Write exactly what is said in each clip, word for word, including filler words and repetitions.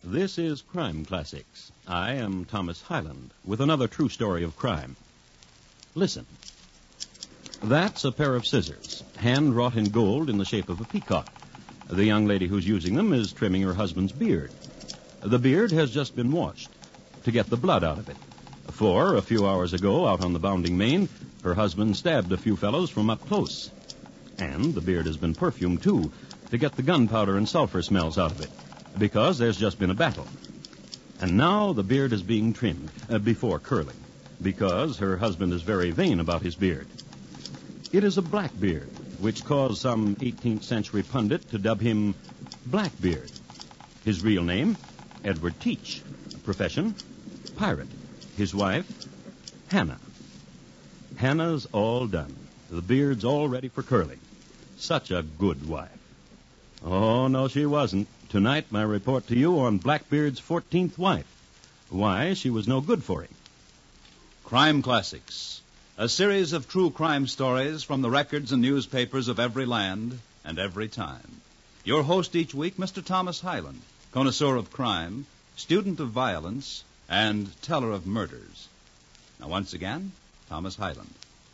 This is Crime Classics. I am Thomas Hyland with another true story of crime. Listen. That's a pair of scissors, hand-wrought in gold in the shape of a peacock. The young lady who's using them is trimming her husband's beard. The beard has just been washed to get the blood out of it. For, a few hours ago, out on the bounding main, her husband stabbed a few fellows from up close. And the beard has been perfumed, too, to get the gunpowder and sulfur smells out of it, because there's just been a battle. And now the beard is being trimmed uh, before curling, because her husband is very vain about his beard. It is a black beard, which caused some eighteenth century pundit to dub him Blackbeard. His real name, Edward Teach. Profession, pirate. His wife, Hannah. Hannah's all done. The beard's all ready for curling. Such a good wife. Oh, no, she wasn't. Tonight, my report to you on Blackbeard's fourteenth wife. Why she was no good for him. Crime Classics, a series of true crime stories from the records and newspapers of every land and every time. Your host each week, Mister Thomas Hyland, connoisseur of crime, student of violence, and teller of murders. Now, once again, Thomas Hyland.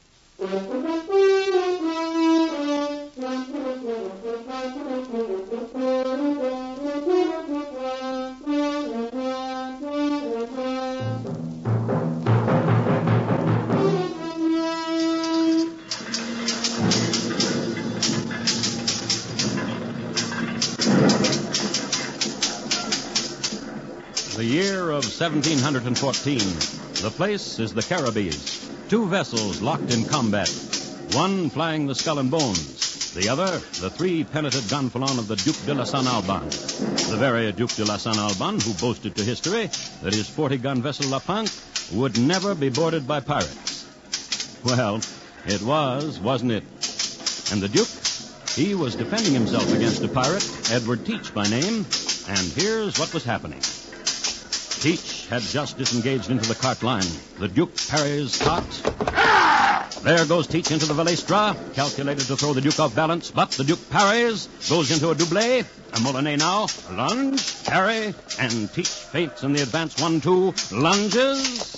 The year of seventeen fourteen. The place is the Caribbees. Two vessels locked in combat. One flying the Skull and Bones. The other, the three-pennated gonfalon of the Duc de la San Alban. The very Duc de la San Alban who boasted to history that his forty-gun vessel La Panque would never be boarded by pirates. Well, it was, wasn't it? And the Duke, he was defending himself against a pirate, Edward Teach by name, and here's what was happening. Teach had just disengaged into the cart line. The Duke parries cart. There goes Teach into the Valestra, calculated to throw the Duke off balance, but the Duke parries, goes into a doublé, a Molinet now, lunge, parry, and Teach feints in the advance one two, lunges.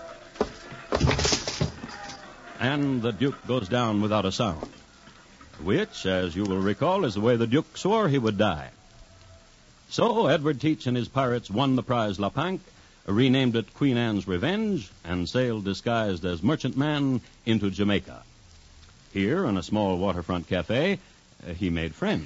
And the Duke goes down without a sound, which, as you will recall, is the way the Duke swore he would die. So Edward Teach and his pirates won the prize La Panque, renamed it Queen Anne's Revenge, and sailed disguised as merchantman into Jamaica. Here, in a small waterfront cafe, uh, he made friends.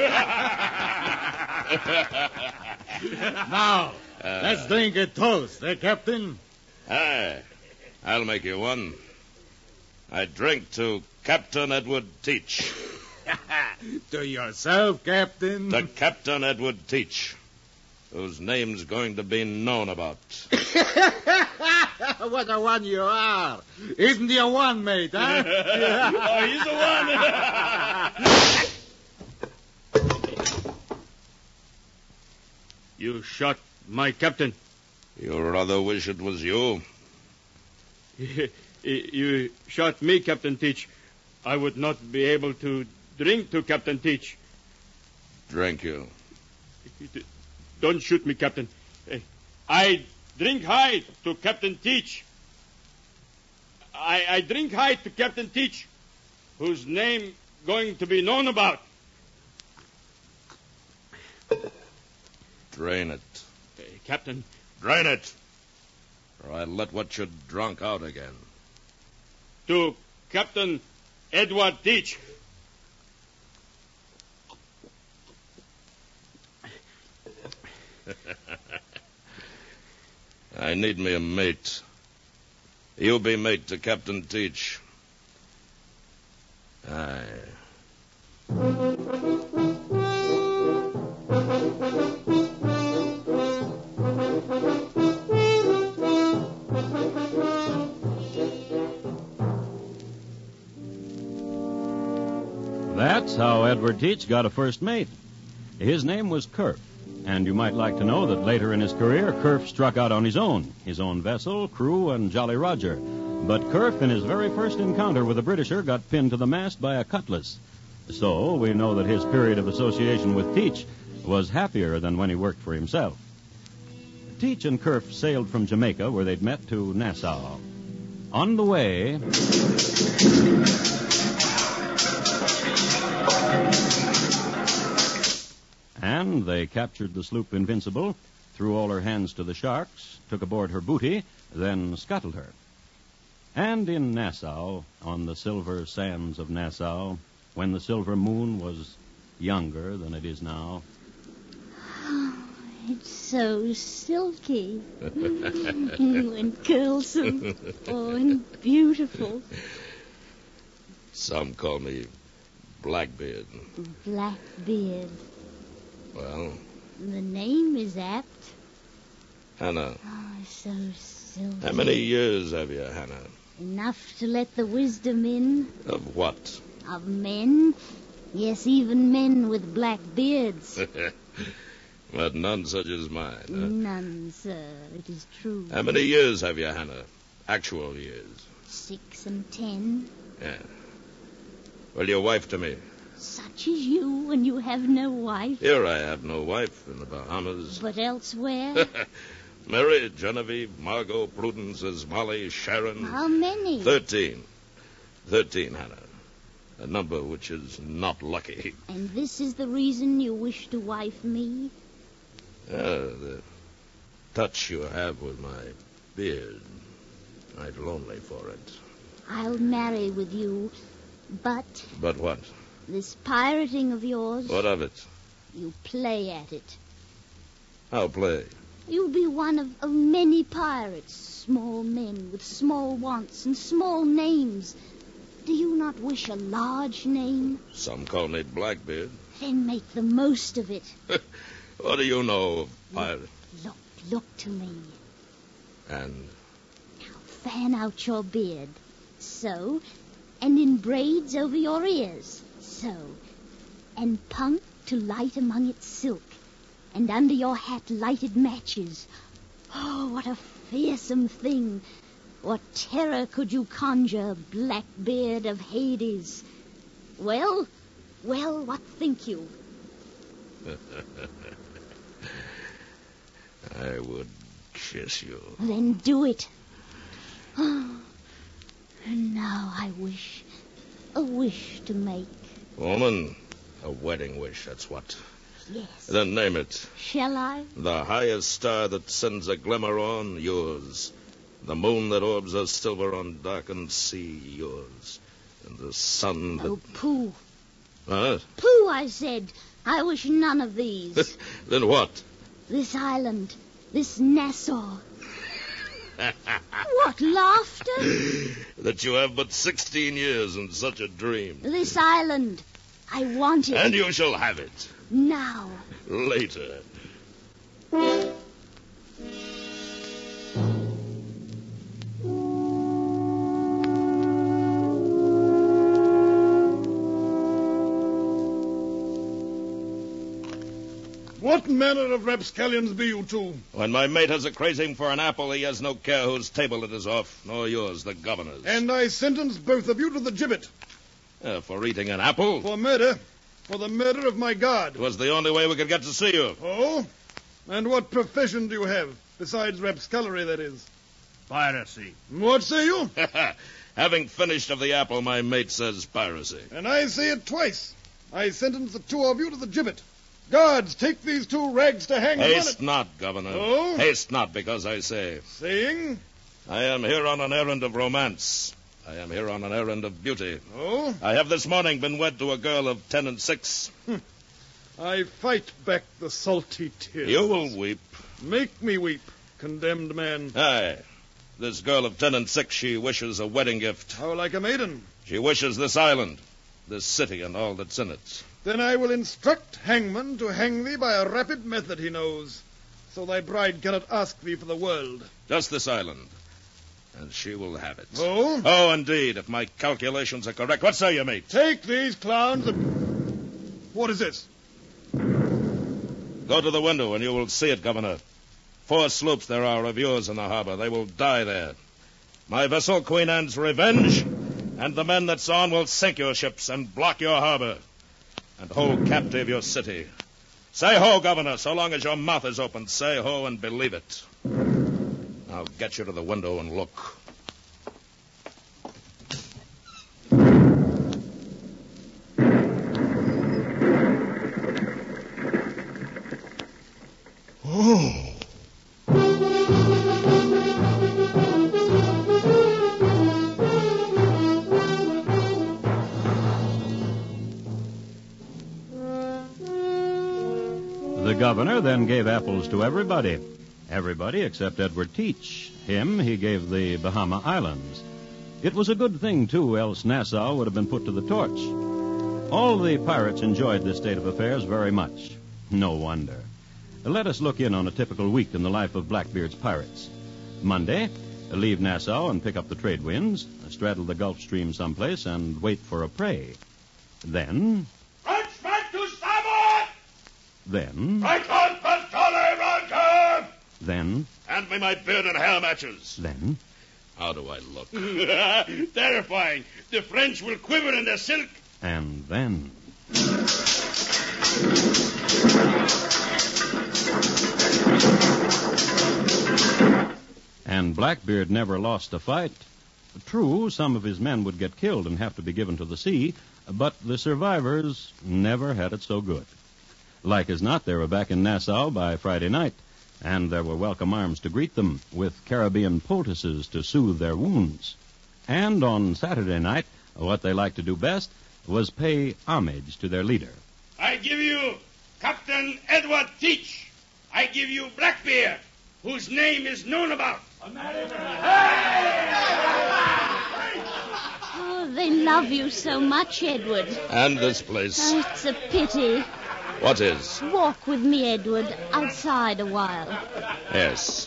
Now, uh, let's drink a toast, eh, Captain? Aye, I'll make you one. I drink to Captain Edward Teach. To yourself, Captain? To Captain Edward Teach, whose name's going to be known about. What a one you are. Isn't he a one, mate, huh? Oh, he's a one. You shot my captain. You rather wish it was you? You shot me, Captain Teach. I would not be able to drink to Captain Teach. Drink you. Don't shoot me, Captain. I drink high to Captain Teach. I, I drink high to Captain Teach, whose name going to be known about. Drain it. Uh, Captain. Drain it, or I'll let what you drunk out again. To Captain Edward Teach. I need me a mate. You be mate to Captain Teach. Aye. That's how Edward Teach got a first mate. His name was Kerf, and you might like to know that later in his career, Kerf struck out on his own, his own vessel, crew, and Jolly Roger. But Kerf, in his very first encounter with a Britisher, got pinned to the mast by a cutlass. So we know that his period of association with Teach was happier than when he worked for himself. Teach and Kerf sailed from Jamaica, where they'd met, to Nassau. On the way... And they captured the sloop Invincible, threw all her hands to the sharks, took aboard her booty, then scuttled her. And in Nassau, on the silver sands of Nassau, when the silver moon was younger than it is now... Oh, it's so silky. And curlsome. Oh, and beautiful. Some call me Blackbeard. Blackbeard. Well? The name is apt. Hannah. Oh, so silky. How many years have you, Hannah? Enough to let the wisdom in. Of what? Of men. Yes, even men with black beards. But none such as mine. Huh? None, sir. It is true. How many years have you, Hannah? Actual years? Six and ten. Yeah. Well, your wife to me. Such as you, and you have no wife. Here I have no wife in the Bahamas. But elsewhere? Mary, Genevieve, Margot, Prudence, Molly, Sharon. How many? Thirteen. Thirteen, Hannah. A number which is not lucky. And this is the reason you wish to wife me? Uh, the touch you have with my beard. I'm lonely for it. I'll marry with you, but... But what? This pirating of yours... What of it? You play at it. How play? You'll be one of, of many pirates, small men with small wants and small names. Do you not wish a large name? Some call me Blackbeard. Then make the most of it. What do you know of pirate? Look, look to me. And? Now fan out your beard. So. And in braids over your ears. So. And punk to light among its silk. And under your hat lighted matches. Oh, what a fearsome thing. What terror could you conjure, Blackbeard of Hades? Well, well, what think you? I would kiss you. Then do it. Oh, and now I wish, a wish to make. Woman, a wedding wish, that's what. Yes. Then name it. Shall I? The highest star that sends a glimmer on, yours. The moon that orbs a silver on darkened sea, yours. And the sun that... Oh, pooh. Huh? Pooh, I said. I wish none of these. Then what? This island. This Nassau. What, laughter? That you have but sixteen years in such a dream. This island. I want it. And you shall have it. Now. Later. What manner of rapscallions be you two? When my mate has a craving for an apple, he has no care whose table it is off, nor yours, the governor's. And I sentence both of you to the gibbet. Uh, for eating an apple? For murder. For the murder of my guard. It was the only way we could get to see you. Oh? And what profession do you have? Besides rapscallery, that is. Piracy. What say you? Having finished of the apple, my mate says piracy. And I say it twice. I sentence the two of you to the gibbet. Guards, take these two rags to hang them on Haste it. not, Governor. Oh? Haste not, because I say. Saying? I am here on an errand of romance. I am here on an errand of beauty. Oh? I have this morning been wed to a girl of ten and six. I fight back the salty tears. You will weep. Make me weep, condemned man. Aye. This girl of ten and six, she wishes a wedding gift. How like a maiden? She wishes this island, this city, and all that's in it. Then I will instruct hangman to hang thee by a rapid method he knows, so thy bride cannot ask thee for the world. Just this island, and she will have it. Oh? Oh, indeed, if my calculations are correct. What say you, mate? Take these clowns and... What is this? Go to the window and you will see it, Governor. Four sloops there are of yours in the harbor. They will die there. My vessel, Queen Anne's Revenge, and the men that's on will sink your ships and block your harbor and hold captive your city. Say ho, Governor. So long as your mouth is open, say ho and believe it. I'll get you to the window and look. Oh. The governor then gave apples to everybody. Everybody except Edward Teach. Him he gave the Bahama Islands. It was a good thing, too, else Nassau would have been put to the torch. All the pirates enjoyed this state of affairs very much. No wonder. Let us look in on a typical week in the life of Blackbeard's pirates. Monday, leave Nassau and pick up the trade winds, straddle the Gulf Stream someplace, and wait for a prey. Then... Frenchman to starboard! Then... Right on, Pantale, Rankin! Then... Hand me my beard and hair matches. Then... How do I look? Terrifying. The French will quiver in their silk. And then... And Blackbeard never lost a fight. True, some of his men would get killed and have to be given to the sea, but the survivors never had it so good. Like as not, they were back in Nassau by Friday night, and there were welcome arms to greet them, with Caribbean poultices to soothe their wounds. And on Saturday night, what they liked to do best was pay homage to their leader. I give you Captain Edward Teach. I give you Blackbeard, whose name is known about. Oh, they love you so much, Edward. And this place. Oh, it's a pity. What is? Walk with me, Edward, outside a while. Yes.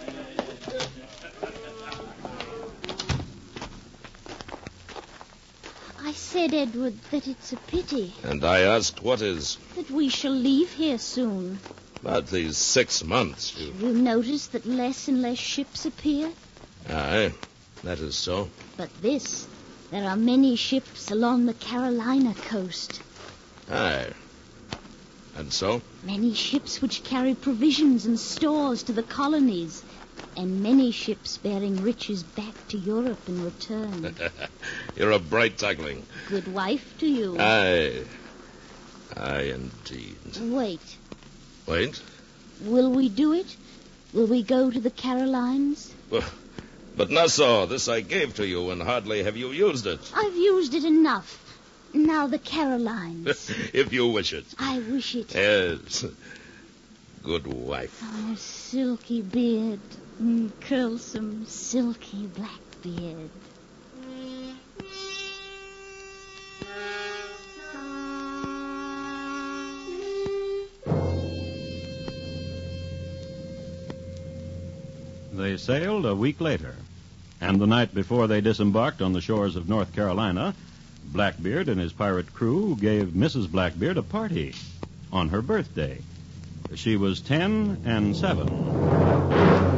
I said, Edward, that it's a pity And I asked what is. that we shall leave here soon. About these six months, you... Have you noticed that less and less ships appear? Aye, that is so. But this, there are many ships along the Carolina coast. Aye. And so? Many ships which carry provisions and stores to the colonies, and many ships bearing riches back to Europe in return. You're a bright tackling. Good wife to you. Aye. Aye, indeed. Wait. Wait. Will we do it? Will we go to the Carolines? Well, but Nassau, this I gave to you, and hardly have you used it. I've used it enough. Now the Carolines. If you wish it. I wish it. Yes. Good wife. Oh, silky beard. Mm, curlsome, silky black beard. They sailed a week later, and the night before they disembarked on the shores of North Carolina, Blackbeard and his pirate crew gave Missus Blackbeard a party on her birthday. She was ten and seven.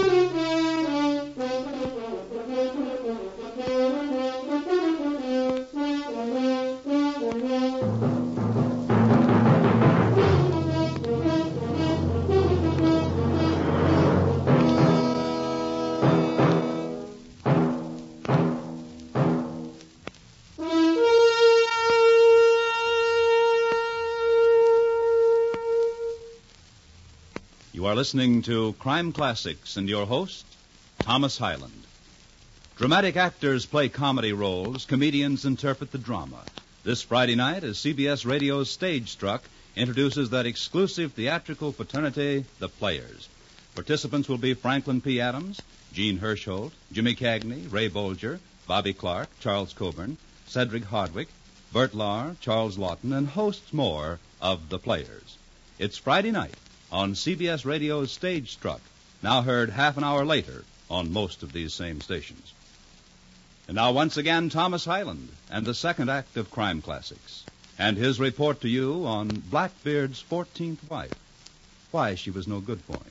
You are listening to Crime Classics and your host, Thomas Hyland. Dramatic actors play comedy roles. Comedians interpret the drama. This Friday night, as C B S Radio's Stage Struck introduces that exclusive theatrical fraternity, the Players. Participants will be Franklin P. Adams, Gene Hirschholt, Jimmy Cagney, Ray Bolger, Bobby Clark, Charles Coburn, Cedric Hardwick, Bert Lahr, Charles Lawton, and hosts more of the Players. It's Friday night on C B S Radio's Stage Struck, now heard half an hour later on most of these same stations. And now once again, Thomas Hyland and the second act of Crime Classics, and his report to you on Blackbeard's fourteenth wife, why she was no good for him.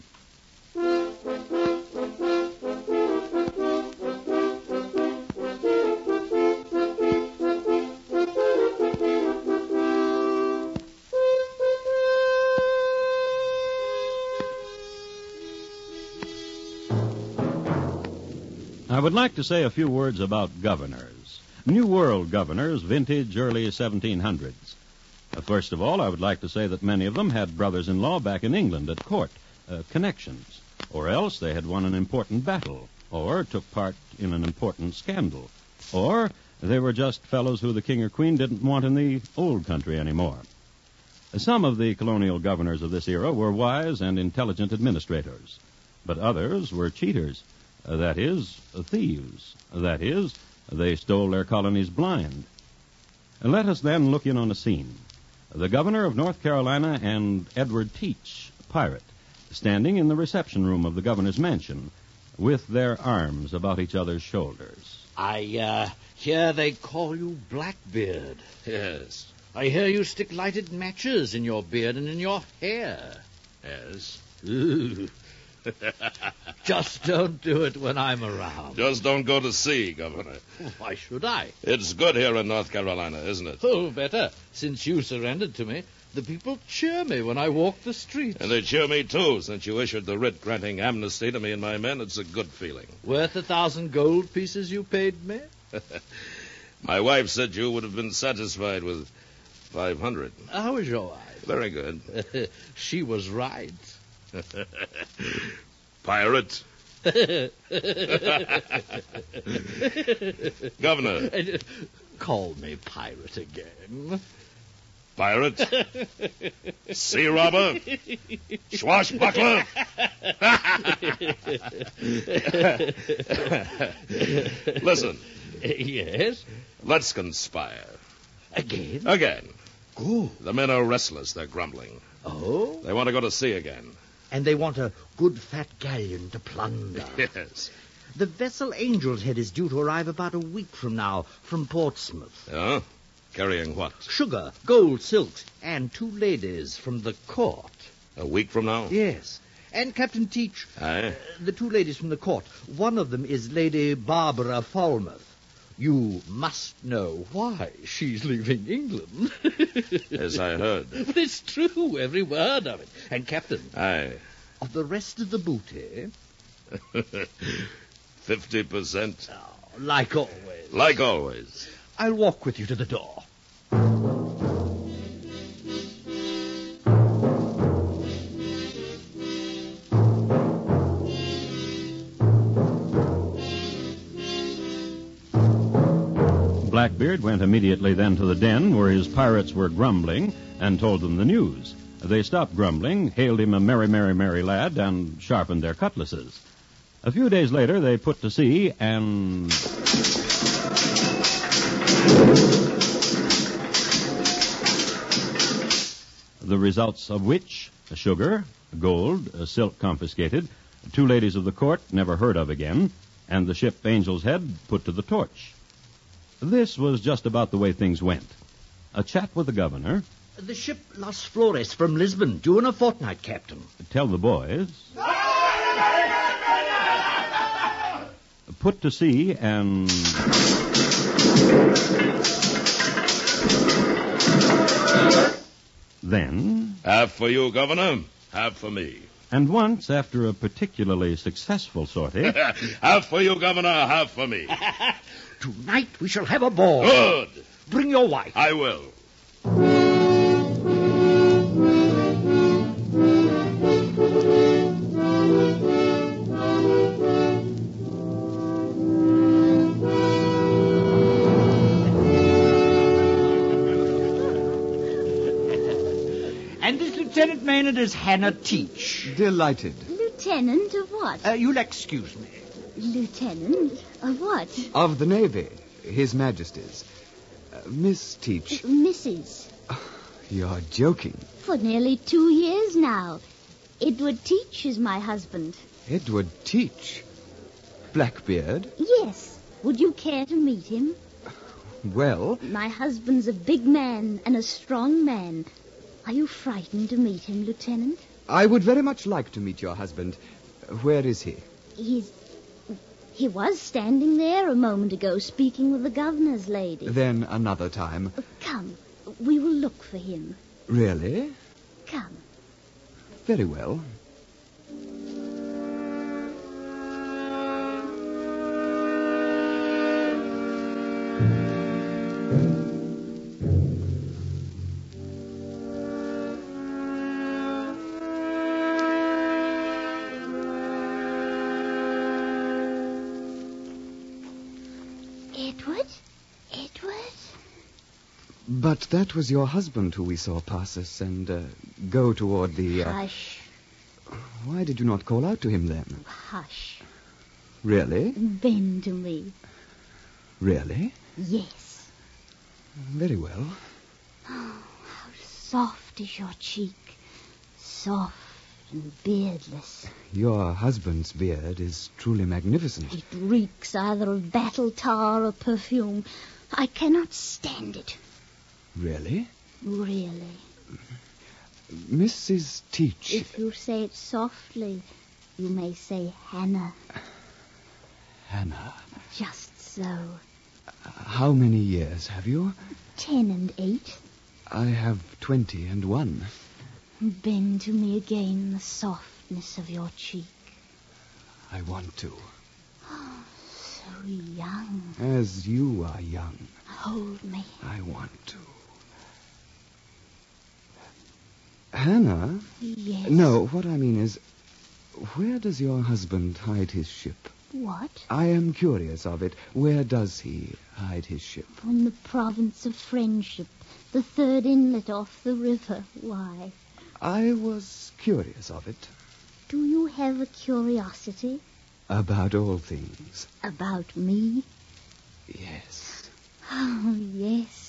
I would like to say a few words about governors. New World governors, vintage early seventeen hundreds. Uh, first of all, I would like to say that many of them had brothers-in-law back in England at court, uh, connections, or else they had won an important battle, or took part in an important scandal, or they were just fellows who the king or queen didn't want in the old country anymore. Some of the colonial governors of this era were wise and intelligent administrators, but others were cheaters, uh, that is, thieves, that is, they stole their colonies blind. Let us then look in on a scene. The governor of North Carolina and Edward Teach, pirate, standing in the reception room of the governor's mansion, with their arms about each other's shoulders. I, uh, hear they call you Blackbeard. Yes. I hear you stick lighted matches in your beard and in your hair. Yes. Ooh. Just don't do it when I'm around. Just don't go to sea, Governor. Why should I? It's good here in North Carolina, isn't it? Oh, better. Since you surrendered to me, the people cheer me when I walk the streets. And they cheer me, too, since you issued the writ granting amnesty to me and my men. It's a good feeling. Worth a thousand gold pieces you paid me? My wife said you would have been satisfied with five hundred. How was your wife? Very good. She was right. Pirate. Governor. Call me pirate again. Pirate. Sea robber. Swashbuckler. Listen. Yes? Let's conspire. Again? Again. Good. The men are restless. They're grumbling. Oh? They want to go to sea again. And they want a good fat galleon to plunder. Yes. The vessel Angel's Head is due to arrive about a week from now from Portsmouth. Yeah? Carrying what? Sugar, gold, silks, and two ladies from the court. A week from now? Yes. And Captain Teach. Aye? Uh, the two ladies from the court. One of them is Lady Barbara Falmouth. You must know why she's leaving England. Yes, I heard. But it's true, every word of it. And, Captain... Aye. Of the rest of the booty... Fifty percent. Oh, like always. Like always. I'll walk with you to the door. Blackbeard went immediately then to the den where his pirates were grumbling and told them the news. They stopped grumbling, hailed him a merry, merry, merry lad, and sharpened their cutlasses. A few days later, they put to sea and... the results of which, sugar, gold, silk confiscated, two ladies of the court never heard of again, and the ship Angel's Head put to the torch. This was just about the way things went. A chat with the governor. The ship Las Flores from Lisbon, due in a fortnight, Captain. Tell the boys. Put to sea and... then... Half for you, Governor. Half for me. And once, after a particularly successful sortie... Half for you, Governor. Half for me. Tonight we shall have a ball. Good. Bring your wife. I will. And this Lieutenant Maynard is Hannah Teach. Delighted. Lieutenant of what? Uh, you'll excuse me. Lieutenant of what? Of the Navy, His Majesty's. Uh, Miss Teach. Missus You're joking. For nearly two years now. Edward Teach is my husband. Edward Teach? Blackbeard? Yes. Would you care to meet him? Well... My husband's a big man and a strong man. Are you frightened to meet him, Lieutenant? I would very much like to meet your husband. Where is he? He's... He was standing there a moment ago speaking with the governor's lady. Then another time. Come. We will look for him. Really? Come. Very well. Edward? Edward? But that was your husband who we saw pass us and uh, go toward the... Uh... Hush. Why did you not call out to him then? Hush. Really? Bend to me. Really? Yes. Very well. Oh, how soft is your cheek. Soft and beardless. Your husband's beard is truly magnificent. It reeks either of battle tar or perfume. I cannot stand it. Really? Really. Missus Teach. If you say it softly, you may say Hannah. Hannah. Just so. How many years have you? Ten and eight. I have twenty and one. Bend to me again the softness of your cheek. I want to. Oh, so young. As you are young. Hold me. I want to. Hannah? Yes. No, what I mean is, where does your husband hide his ship? What? I am curious of it. Where does he hide his ship? In the province of Friendship, the third inlet off the river. Why? I was curious of it. Do you have a curiosity? About all things. About me? Yes. Oh, yes.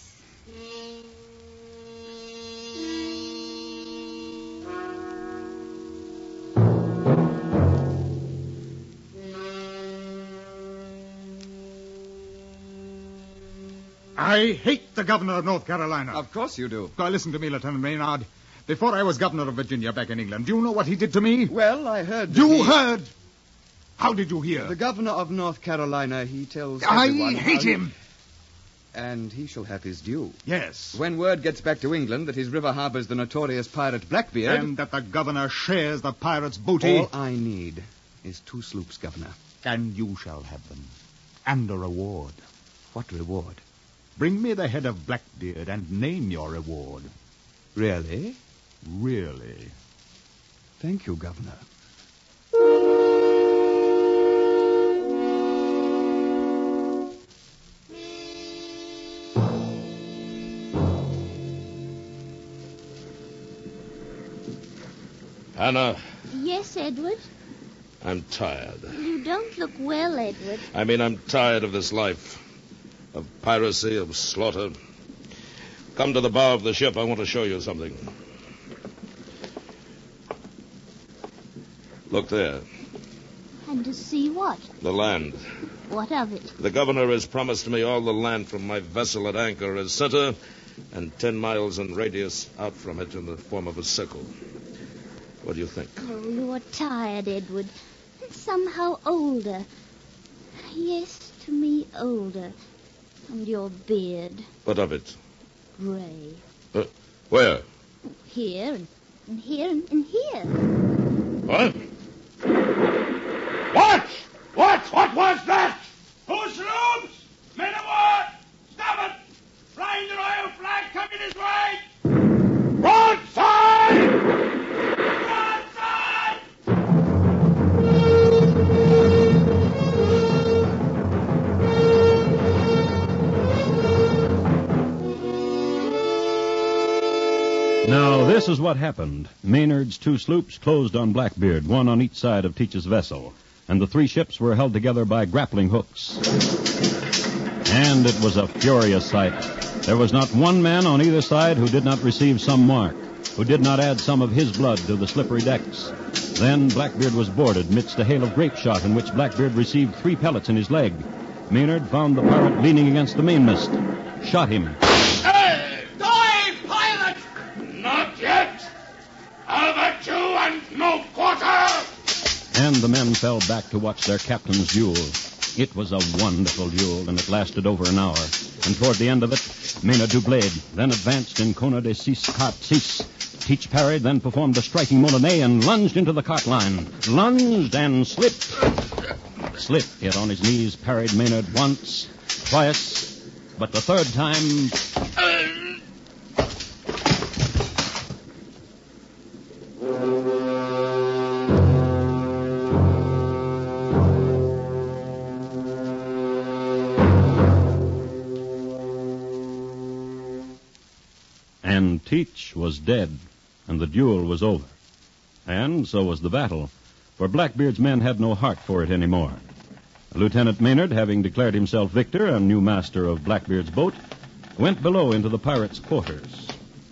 I hate the governor of North Carolina. Of course you do. Now, listen to me, Lieutenant Maynard. Before I was governor of Virginia back in England, do you know what he did to me? Well, I heard... You he... heard? How did you hear? The governor of North Carolina, he tells I everyone... hate how... him. And he shall have his due. Yes. When word gets back to England that his river harbors the notorious pirate Blackbeard... And that the governor shares the pirate's booty... All I need is two sloops, Governor. And you shall have them. And a reward. What reward? Bring me the head of Blackbeard and name your reward. Really? Really. Thank you, Governor. Hannah, Yes, Edward? I'm tired. You don't look well, Edward. I mean, I'm tired of this life. Of piracy, of slaughter. Come to the bow of the ship. I want to show you something. Look there. And to see what? The land. What of it? The governor has promised me all the land from my vessel at anchor as center and ten miles in radius out from it in the form of a circle. What do you think? Oh, you are tired, Edward. And somehow older. Yes, to me, older. And your beard. What of it? Grey. Uh, where? Here, and, and here, and, and here. What? What? What? What was that? Two sloops! Men of war! Stop it! Flying the royal flag coming this way! Broadside! Broadside! Now, this is what happened. Maynard's two sloops closed on Blackbeard, one on each side of Teach's vessel, and the three ships were held together by grappling hooks. And it was a furious sight. There was not one man on either side who did not receive some mark, who did not add some of his blood to the slippery decks. Then Blackbeard was boarded midst a hail of grape shot in which Blackbeard received three pellets in his leg. Maynard found the pirate leaning against the mainmast, shot him. Hey! Die, pilot! Not yet! Over two and no quarter! And the men fell back to watch their captain's duel. It was a wonderful duel, and it lasted over an hour. And toward the end of it, Maynard Dublade then advanced in Kona de Cis Cart Cis. Teach parried, then performed a striking Molinet and lunged into the cart line. Lunged and slipped. Slipped, yet on his knees parried Maynard once, twice, but the third time... Teach was dead, and the duel was over. And so was the battle, for Blackbeard's men had no heart for it anymore. Lieutenant Maynard, having declared himself victor and new master of Blackbeard's boat, went below into the pirates' quarters.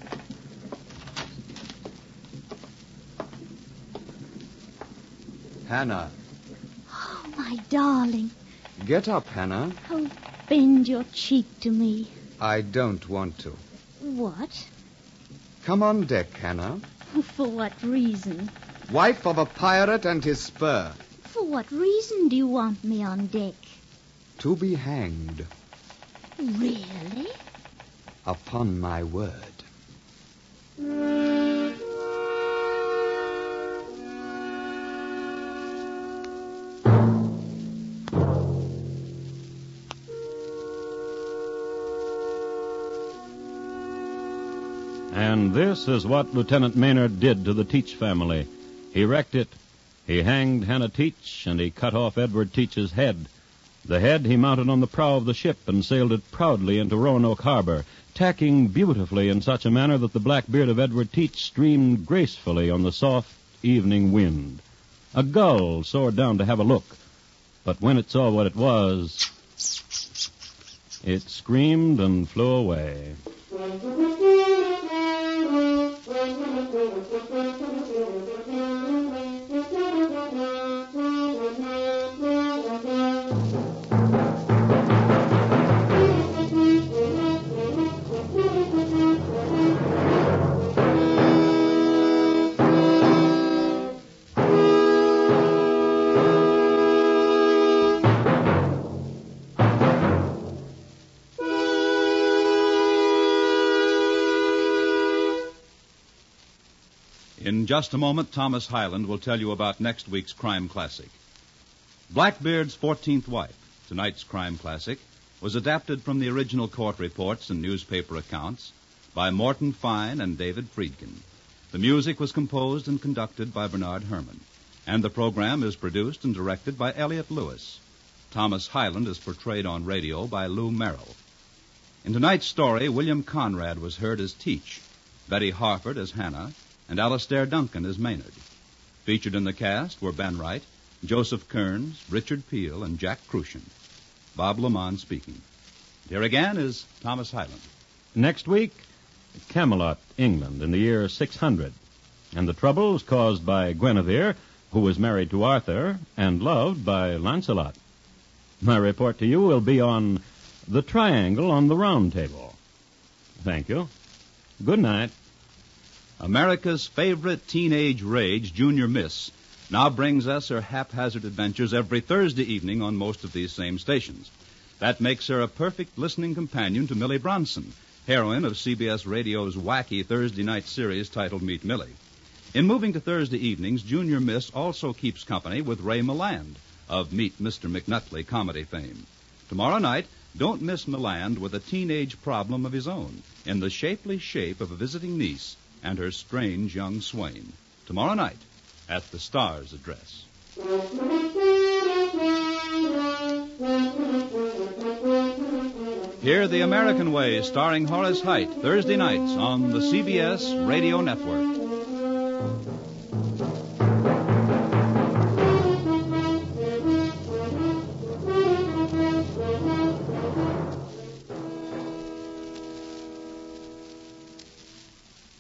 Hannah. Oh, my darling. Get up, Hannah. Oh, bend your cheek to me. I don't want to. What? Come on deck, Hannah. For what reason? Wife of a pirate and his spur. For what reason do you want me on deck? To be hanged. Really? Upon my word. And this is what Lieutenant Maynard did to the Teach family. He wrecked it. He hanged Hannah Teach, and he cut off Edward Teach's head. The head he mounted on the prow of the ship and sailed it proudly into Roanoke Harbor, tacking beautifully in such a manner that the black beard of Edward Teach streamed gracefully on the soft evening wind. A gull soared down to have a look, but when it saw what it was, it screamed and flew away. In just a moment, Thomas Hyland will tell you about next week's crime classic. Blackbeard's fourteenth Wife, tonight's crime classic, was adapted from the original court reports and newspaper accounts by Morton Fine and David Friedkin. The music was composed and conducted by Bernard Herrmann, and the program is produced and directed by Elliott Lewis. Thomas Hyland is portrayed on radio by Lou Merrill. In tonight's story, William Conrad was heard as Teach, Betty Harford as Hannah, and Alastair Duncan as Maynard. Featured in the cast were Ben Wright, Joseph Kearns, Richard Peel, and Jack Crucian. Bob Lamont speaking. Here again is Thomas Hyland. Next week, Camelot, England, in the year six hundred, and the troubles caused by Guinevere, who was married to Arthur and loved by Lancelot. My report to you will be on The Triangle on the Round Table. Thank you. Good night. America's favorite teenage rage, Junior Miss, now brings us her haphazard adventures every Thursday evening on most of these same stations. That makes her a perfect listening companion to Millie Bronson, heroine of C B S Radio's wacky Thursday night series titled Meet Millie. In moving to Thursday evenings, Junior Miss also keeps company with Ray Milland of Meet Mister McNutley comedy fame. Tomorrow night, don't miss Milland with a teenage problem of his own in the shapely shape of a visiting niece and her strange young swain. Tomorrow night at the Star's Address. Hear The American Way, starring Horace Heidt, Thursday nights on the C B S Radio Network.